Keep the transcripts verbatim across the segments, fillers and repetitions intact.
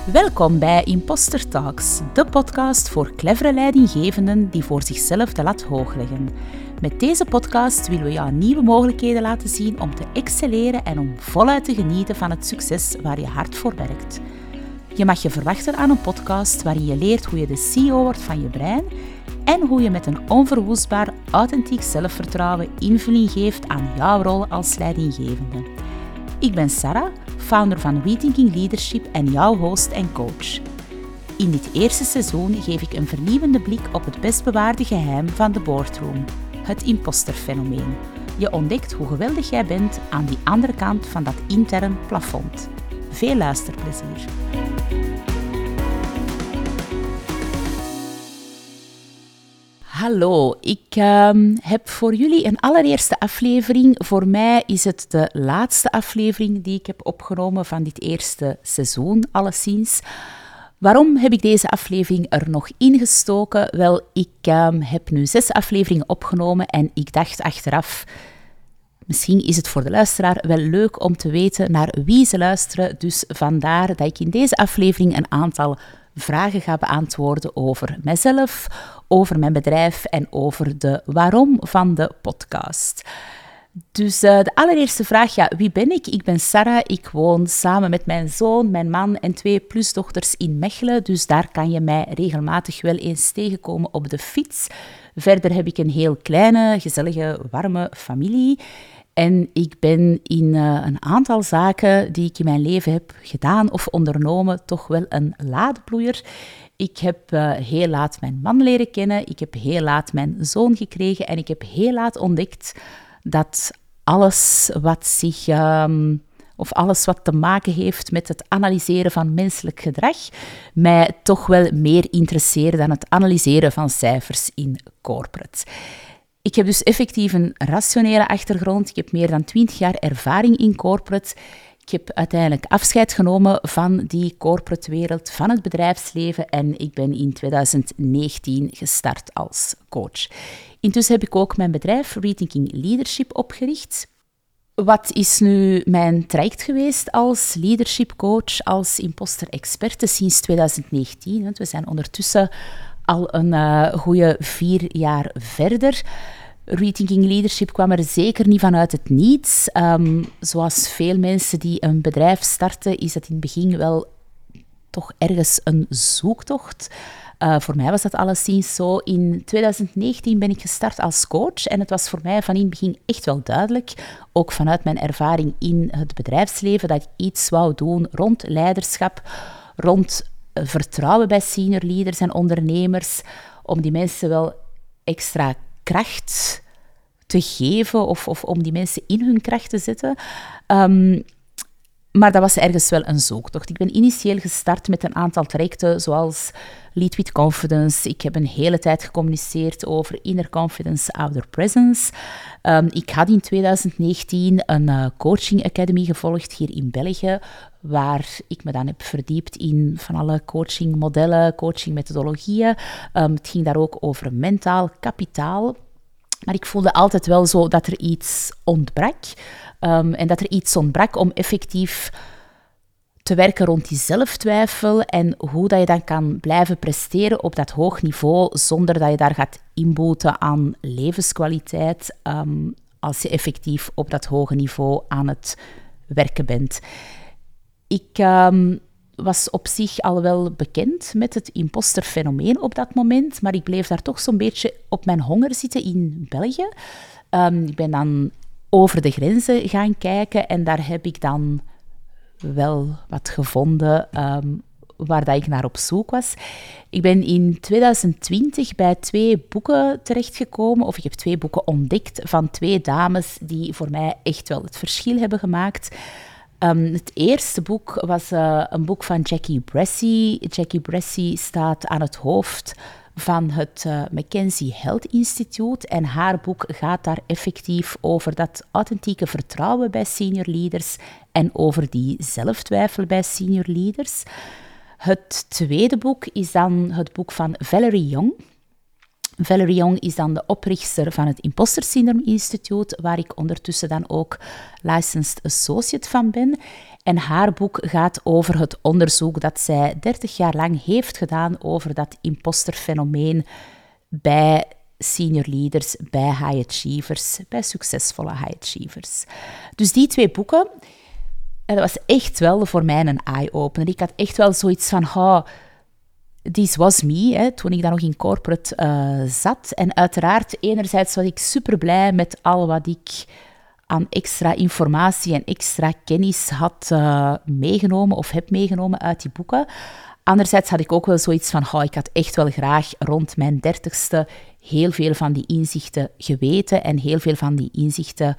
Welkom bij Imposter Talks, de podcast voor clevere leidinggevenden die voor zichzelf de lat hoog leggen. Met deze podcast willen we jou nieuwe mogelijkheden laten zien om te excelleren en om voluit te genieten van het succes waar je hard voor werkt. Je mag je verwachten aan een podcast waarin je leert hoe je de C E O wordt van je brein en hoe je met een onverwoestbaar, authentiek zelfvertrouwen invulling geeft aan jouw rol als leidinggevende. Ik ben Sarah, founder van Rethinking Leadership en jouw host en coach. In dit eerste seizoen geef ik een vernieuwende blik op het best bewaarde geheim van de boardroom, het imposterfenomeen. Je ontdekt hoe geweldig jij bent aan die andere kant van dat intern plafond. Veel luisterplezier. Hallo, ik uh, heb voor jullie een allereerste aflevering. Voor mij is het de laatste aflevering die ik heb opgenomen van dit eerste seizoen, alleszins. Waarom heb ik deze aflevering er nog ingestoken? Wel, ik uh, heb nu zes afleveringen opgenomen en ik dacht achteraf, misschien is het voor de luisteraar wel leuk om te weten naar wie ze luisteren. Dus vandaar dat ik in deze aflevering een aantal vragen ga beantwoorden over mijzelf, over mijn bedrijf en over de waarom van de podcast. Dus uh, de allereerste vraag, ja, wie ben ik? Ik ben Sarah, ik woon samen met mijn zoon, mijn man en twee plusdochters in Mechelen, dus daar kan je mij regelmatig wel eens tegenkomen op de fiets. Verder heb ik een heel kleine, gezellige, warme familie. En ik ben in uh, een aantal zaken die ik in mijn leven heb gedaan of ondernomen toch wel een laadbloeier. Ik heb uh, heel laat mijn man leren kennen, ik heb heel laat mijn zoon gekregen en ik heb heel laat ontdekt dat alles wat zich, um, of alles wat te maken heeft met het analyseren van menselijk gedrag, mij toch wel meer interesseert dan het analyseren van cijfers in corporate. Ik heb dus effectief een rationele achtergrond. Ik heb meer dan twintig jaar ervaring in corporate. Ik heb uiteindelijk afscheid genomen van die corporate wereld, van het bedrijfsleven en ik ben in twintig negentien gestart als coach. Intussen heb ik ook mijn bedrijf Rethinking Leadership opgericht. Wat is nu mijn traject geweest als leadership coach, als imposter experte sinds twintig negentien? Want we zijn ondertussen al een uh, goede vier jaar verder. Rethinking Leadership kwam er zeker niet vanuit het niets. Um, zoals veel mensen die een bedrijf starten, is het in het begin wel toch ergens een zoektocht. Uh, voor mij was dat alleszins zo. In twintig negentien ben ik gestart als coach en het was voor mij van in het begin echt wel duidelijk, ook vanuit mijn ervaring in het bedrijfsleven, dat ik iets wou doen rond leiderschap, rond vertrouwen bij senior leaders en ondernemers, om die mensen wel extra kracht te geven of, of om die mensen in hun kracht te zetten. Um, maar dat was ergens wel een zoektocht. Ik ben initieel gestart met een aantal trajecten, zoals Lead with Confidence. Ik heb een hele tijd gecommuniceerd over Inner Confidence, Outer Presence. Um, ik had in twintig negentien een uh, coaching academy gevolgd hier in België, waar ik me dan heb verdiept in van alle coachingmodellen, coachingmethodologieën. Um, het ging daar ook over mentaal kapitaal. Maar ik voelde altijd wel zo dat er iets ontbrak. Um, en dat er iets ontbrak om effectief te werken rond die zelftwijfel en hoe dat je dan kan blijven presteren op dat hoog niveau zonder dat je daar gaat inboeten aan levenskwaliteit um, als je effectief op dat hoge niveau aan het werken bent. Ik um, was op zich al wel bekend met het imposterfenomeen op dat moment, maar ik bleef daar toch zo'n beetje op mijn honger zitten in België. Um, ik ben dan over de grenzen gaan kijken en daar heb ik dan wel wat gevonden um, waar dat ik naar op zoek was. Ik ben in twintig twintig bij twee boeken terechtgekomen, of ik heb twee boeken ontdekt van twee dames die voor mij echt wel het verschil hebben gemaakt. Um, het eerste boek was uh, een boek van Jackie Bressie. Jackie Bressie staat aan het hoofd van het uh, Mackenzie Health Institute en haar boek gaat daar effectief over dat authentieke vertrouwen bij senior leaders en over die zelftwijfel bij senior leaders. Het tweede boek is dan het boek van Valerie Young. Valerie Young is dan de oprichter van het Imposter Syndrome Institute, waar ik ondertussen dan ook licensed associate van ben. En haar boek gaat over het onderzoek dat zij dertig jaar lang heeft gedaan over dat imposterfenomeen bij senior leaders, bij high achievers, bij succesvolle high achievers. Dus die twee boeken, dat was echt wel voor mij een eye-opener. Ik had echt wel zoiets van, oh, this was me, hè, toen ik dan nog in corporate uh, zat. En uiteraard, enerzijds was ik super blij met al wat ik aan extra informatie en extra kennis had uh, meegenomen of heb meegenomen uit die boeken. Anderzijds had ik ook wel zoiets van, oh, ik had echt wel graag rond mijn dertigste heel veel van die inzichten geweten en heel veel van die inzichten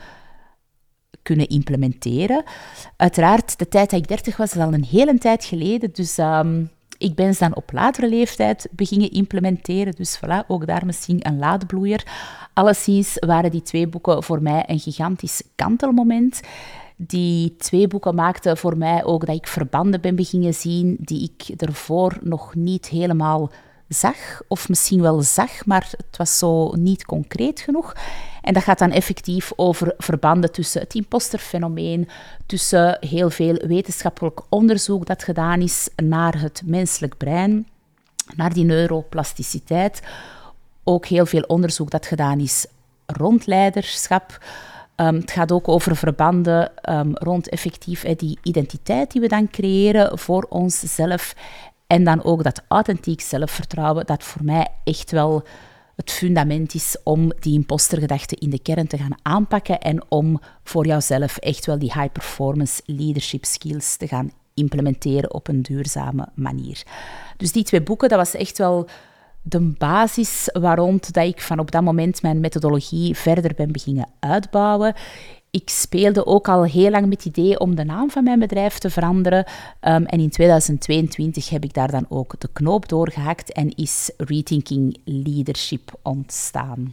kunnen implementeren. Uiteraard, de tijd dat ik dertig was, is al een hele tijd geleden, dus um, ik ben ze dan op latere leeftijd beginnen implementeren. Dus voilà, ook daar misschien een laadbloeier. Alleszins waren die twee boeken voor mij een gigantisch kantelmoment. Die twee boeken maakten voor mij ook dat ik verbanden ben beginnen zien die ik ervoor nog niet helemaal zag. Of misschien wel zag, maar het was zo niet concreet genoeg. En dat gaat dan effectief over verbanden tussen het imposterfenomeen, tussen heel veel wetenschappelijk onderzoek dat gedaan is naar het menselijk brein, naar die neuroplasticiteit. Ook heel veel onderzoek dat gedaan is rond leiderschap. Um, het gaat ook over verbanden um, rond effectief eh, die identiteit die we dan creëren voor onszelf. En dan ook dat authentiek zelfvertrouwen, dat voor mij echt wel het fundament is om die impostergedachte in de kern te gaan aanpakken en om voor jouzelf echt wel die high-performance leadership skills te gaan implementeren op een duurzame manier. Dus die twee boeken, dat was echt wel de basis waarond dat ik van op dat moment mijn methodologie verder ben beginnen uitbouwen. Ik speelde ook al heel lang met het idee om de naam van mijn bedrijf te veranderen. Um, en in tweeduizend tweeëntwintig heb ik daar dan ook de knoop doorgehakt en is Rethinking Leadership ontstaan.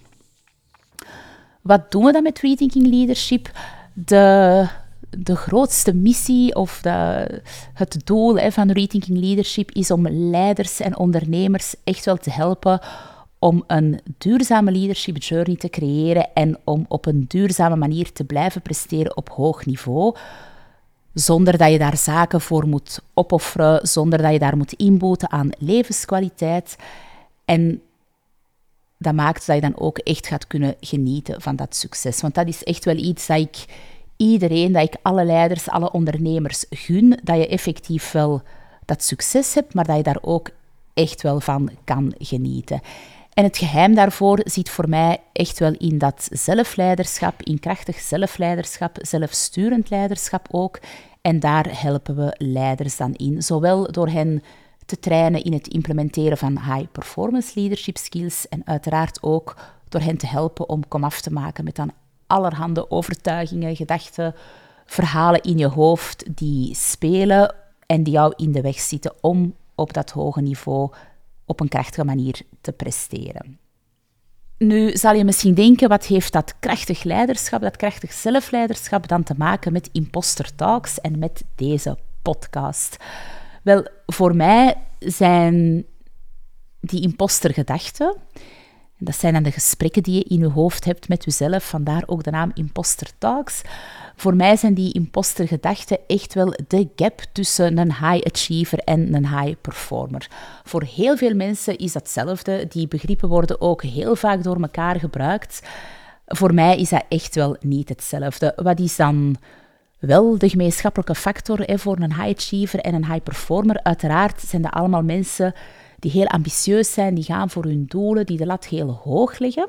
Wat doen we dan met Rethinking Leadership? De, de grootste missie of de, het doel hè, van Rethinking Leadership is om leiders en ondernemers echt wel te helpen om een duurzame leadership journey te creëren en om op een duurzame manier te blijven presteren op hoog niveau, zonder dat je daar zaken voor moet opofferen, zonder dat je daar moet inboeten aan levenskwaliteit. En dat maakt dat je dan ook echt gaat kunnen genieten van dat succes. Want dat is echt wel iets dat ik iedereen, dat ik alle leiders, alle ondernemers gun, dat je effectief wel dat succes hebt, maar dat je daar ook echt wel van kan genieten. En het geheim daarvoor zit voor mij echt wel in dat zelfleiderschap, in krachtig zelfleiderschap, zelfsturend leiderschap ook. En daar helpen we leiders dan in, zowel door hen te trainen in het implementeren van high-performance leadership skills en uiteraard ook door hen te helpen om komaf te maken met dan allerhande overtuigingen, gedachten, verhalen in je hoofd die spelen en die jou in de weg zitten om op dat hoge niveau op een krachtige manier te presteren. Nu zal je misschien denken, wat heeft dat krachtig leiderschap, dat krachtig zelfleiderschap dan te maken met Imposter Talks en met deze podcast? Wel, voor mij zijn die impostergedachten, dat zijn dan de gesprekken die je in je hoofd hebt met jezelf, vandaar ook de naam Imposter Talks. Voor mij zijn die impostergedachten echt wel de gap tussen een high achiever en een high performer. Voor heel veel mensen is dat hetzelfde. Die begrippen worden ook heel vaak door elkaar gebruikt. Voor mij is dat echt wel niet hetzelfde. Wat is dan wel de gemeenschappelijke factor hè, voor een high achiever en een high performer? Uiteraard zijn dat allemaal mensen die heel ambitieus zijn, die gaan voor hun doelen, die de lat heel hoog leggen.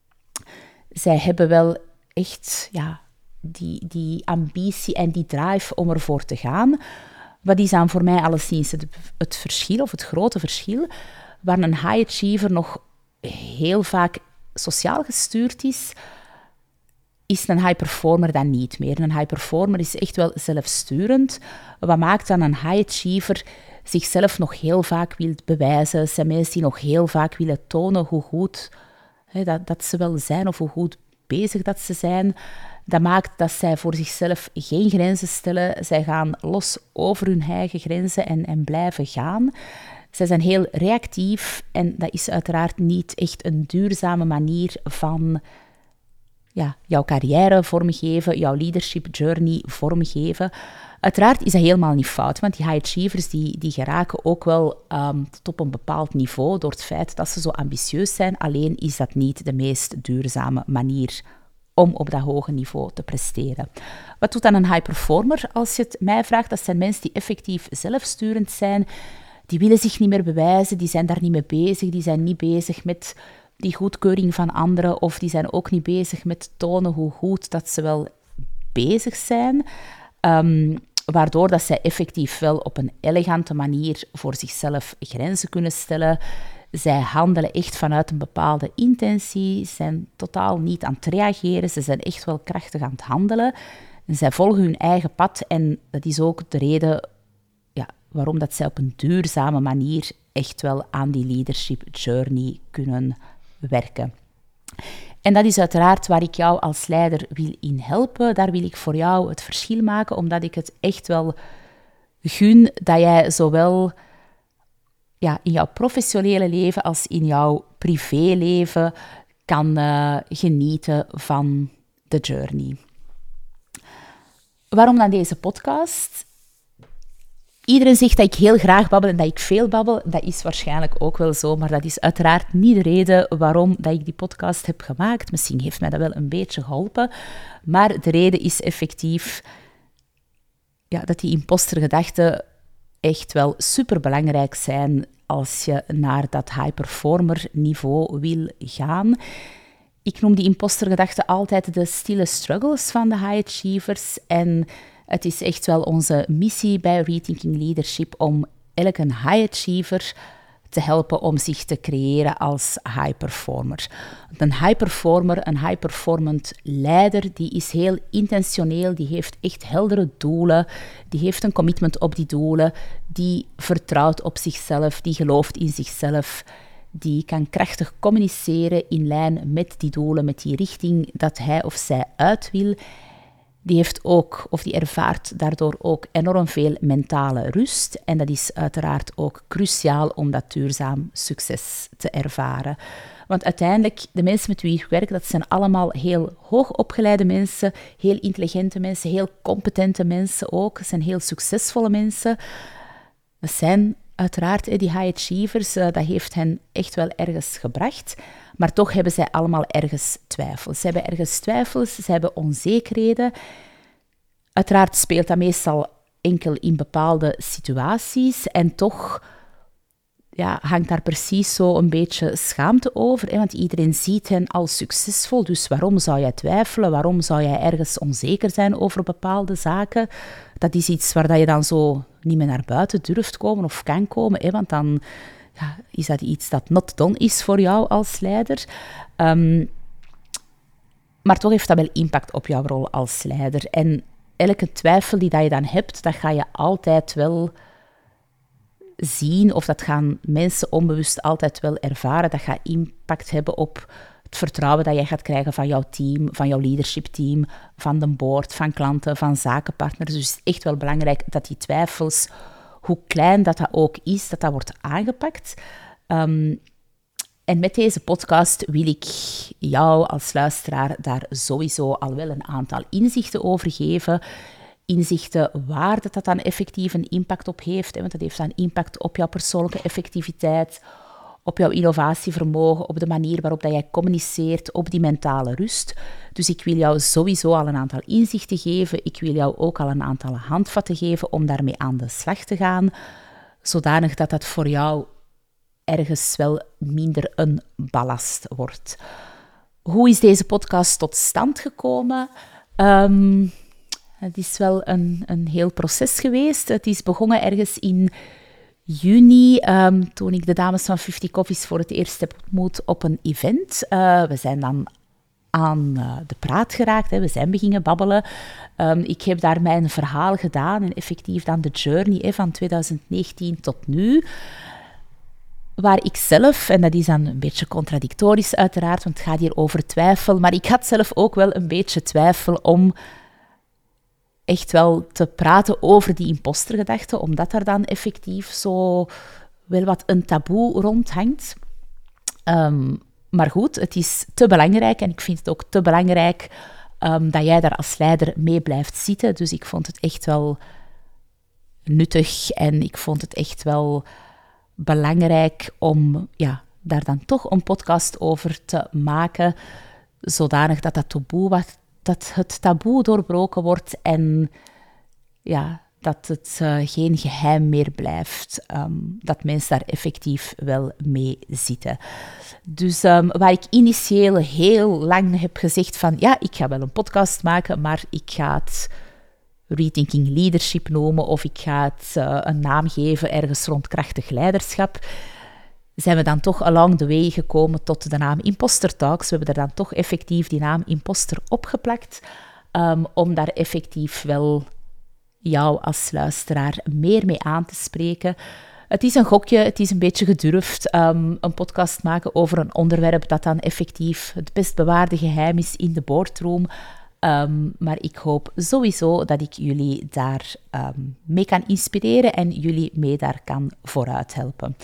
Zij hebben wel echt ja, die, die ambitie en die drive om ervoor te gaan. Wat is dan voor mij alleszins het, het verschil, of het grote verschil, waar een high achiever nog heel vaak sociaal gestuurd is, is een high performer dan niet meer. Een high performer is echt wel zelfsturend. Wat maakt dan een high achiever zichzelf nog heel vaak wil bewijzen? Zijn mensen die nog heel vaak willen tonen hoe goed hè, dat, dat ze wel zijn of hoe goed bezig dat ze zijn. Dat maakt dat zij voor zichzelf geen grenzen stellen. Zij gaan los over hun eigen grenzen en, en blijven gaan. Zij zijn heel reactief en dat is uiteraard niet echt een duurzame manier van ja, jouw carrière vormgeven, jouw leadership journey vormgeven. Uiteraard is dat helemaal niet fout, want die high achievers die, die geraken ook wel um, tot op een bepaald niveau door het feit dat ze zo ambitieus zijn. Alleen is dat niet de meest duurzame manier om op dat hoge niveau te presteren. Wat doet dan een high performer? Als je het mij vraagt, dat zijn mensen die effectief zelfsturend zijn. Die willen zich niet meer bewijzen, die zijn daar niet mee bezig, die zijn niet bezig met die goedkeuring van anderen, of die zijn ook niet bezig met tonen hoe goed dat ze wel bezig zijn, um, waardoor dat zij effectief wel op een elegante manier voor zichzelf grenzen kunnen stellen. Zij handelen echt vanuit een bepaalde intentie, zijn totaal niet aan het reageren, ze zijn echt wel krachtig aan het handelen. En zij volgen hun eigen pad en dat is ook de reden ja, waarom dat zij op een duurzame manier echt wel aan die leadership journey kunnen werken. En dat is uiteraard waar ik jou als leider wil in helpen. Daar wil ik voor jou het verschil maken, omdat ik het echt wel gun dat jij zowel ja, in jouw professionele leven als in jouw privéleven kan uh, genieten van de journey. Waarom dan deze podcast? Iedereen zegt dat ik heel graag babbel en dat ik veel babbel. Dat is waarschijnlijk ook wel zo, maar dat is uiteraard niet de reden waarom dat ik die podcast heb gemaakt. Misschien heeft mij dat wel een beetje geholpen, maar de reden is effectief ja, dat die impostergedachten echt wel superbelangrijk zijn als je naar dat high-performer niveau wil gaan. Ik noem die impostergedachten altijd de stille struggles van de high achievers en het is echt wel onze missie bij Rethinking Leadership om elke high achiever te helpen om zich te creëren als high performer. Een high performer, een high performant leider, die is heel intentioneel, die heeft echt heldere doelen, die heeft een commitment op die doelen, die vertrouwt op zichzelf, die gelooft in zichzelf, die kan krachtig communiceren in lijn met die doelen, met die richting dat hij of zij uit wil. Die heeft ook, of die ervaart daardoor ook enorm veel mentale rust. En dat is uiteraard ook cruciaal om dat duurzaam succes te ervaren. Want uiteindelijk, de mensen met wie ik werk, dat zijn allemaal heel hoogopgeleide mensen, heel intelligente mensen, heel competente mensen ook. Het zijn heel succesvolle mensen. Dat zijn uiteraard die high achievers, dat heeft hen echt wel ergens gebracht. Maar toch hebben zij allemaal ergens twijfels. Ze hebben ergens twijfels, ze hebben onzekerheden. Uiteraard speelt dat meestal enkel in bepaalde situaties. En toch ja, hangt daar precies zo een beetje schaamte over. Hè? Want iedereen ziet hen als succesvol. Dus waarom zou jij twijfelen? Waarom zou jij ergens onzeker zijn over bepaalde zaken? Dat is iets waar je dan zo niet meer naar buiten durft komen of kan komen. Hè? Want dan ja, is dat iets dat not done is voor jou als leider. Um, maar toch heeft dat wel impact op jouw rol als leider. En elke twijfel die dat je dan hebt, dat ga je altijd wel zien, of dat gaan mensen onbewust altijd wel ervaren. Dat gaat impact hebben op het vertrouwen dat jij gaat krijgen van jouw team, van jouw leadership team, van de board, van klanten, van zakenpartners. Dus het is echt wel belangrijk dat die twijfels, hoe klein dat, dat ook is, dat dat wordt aangepakt. Um, en met deze podcast wil ik jou als luisteraar daar sowieso al wel een aantal inzichten over geven. Inzichten waar dat, dat dan effectief een impact op heeft. Hè, want dat heeft dan impact op jouw persoonlijke effectiviteit, op jouw innovatievermogen, op de manier waarop dat jij communiceert, op die mentale rust. Dus ik wil jou sowieso al een aantal inzichten geven. Ik wil jou ook al een aantal handvatten geven om daarmee aan de slag te gaan, zodanig dat dat voor jou ergens wel minder een ballast wordt. Hoe is deze podcast tot stand gekomen? Um, het is wel een, een heel proces geweest. Het is begonnen ergens in juni, um, toen ik de dames van vijftig Coffees voor het eerst heb ontmoet op een event. Uh, we zijn dan aan uh, de praat geraakt, hè. We zijn beginnen babbelen. Um, ik heb daar mijn verhaal gedaan en effectief dan de journey hè, van twintig negentien tot nu. Waar ik zelf, en dat is dan een beetje contradictorisch uiteraard, want het gaat hier over twijfel, maar ik had zelf ook wel een beetje twijfel om echt wel te praten over die impostergedachte, omdat daar dan effectief zo wel wat een taboe rond hangt. Um, Maar goed, het is te belangrijk en ik vind het ook te belangrijk um, dat jij daar als leider mee blijft zitten. Dus ik vond het echt wel nuttig en ik vond het echt wel belangrijk om ja, daar dan toch een podcast over te maken, zodanig dat dat taboe, wat, dat het taboe doorbroken wordt en ja, dat het uh, geen geheim meer blijft, um, dat mensen daar effectief wel mee zitten. Dus um, waar ik initieel heel lang heb gezegd van ja, ik ga wel een podcast maken, maar ik ga het Rethinking Leadership noemen of ik ga het uh, een naam geven ergens rond krachtig leiderschap, zijn we dan toch along the way gekomen tot de naam Imposter Talks. We hebben er dan toch effectief die naam Imposter opgeplakt, um, om daar effectief wel jou als luisteraar meer mee aan te spreken. Het is een gokje, het is een beetje gedurfd, um, een podcast maken over een onderwerp dat dan effectief het best bewaarde geheim is in de boardroom. Um, maar ik hoop sowieso dat ik jullie daar um, mee kan inspireren en jullie mee daar kan vooruit helpen.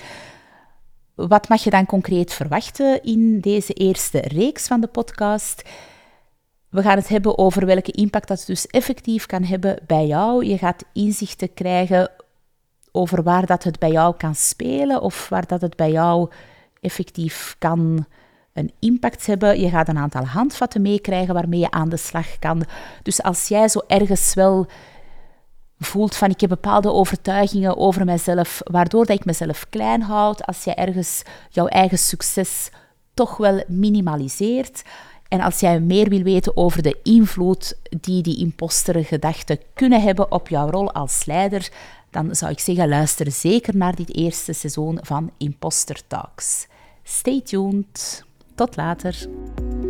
Wat mag je dan concreet verwachten in deze eerste reeks van de podcast? We gaan het hebben over welke impact dat dus effectief kan hebben bij jou. Je gaat inzichten krijgen over waar dat het bij jou kan spelen of waar dat het bij jou effectief kan een impact hebben. Je gaat een aantal handvatten meekrijgen waarmee je aan de slag kan. Dus als jij zo ergens wel voelt van ik heb bepaalde overtuigingen over mezelf, waardoor dat ik mezelf klein houd, als jij ergens jouw eigen succes toch wel minimaliseert, en als jij meer wil weten over de invloed die die impostergedachten kunnen hebben op jouw rol als leider, dan zou ik zeggen, luister zeker naar dit eerste seizoen van Imposter Talks. Stay tuned. Tot later.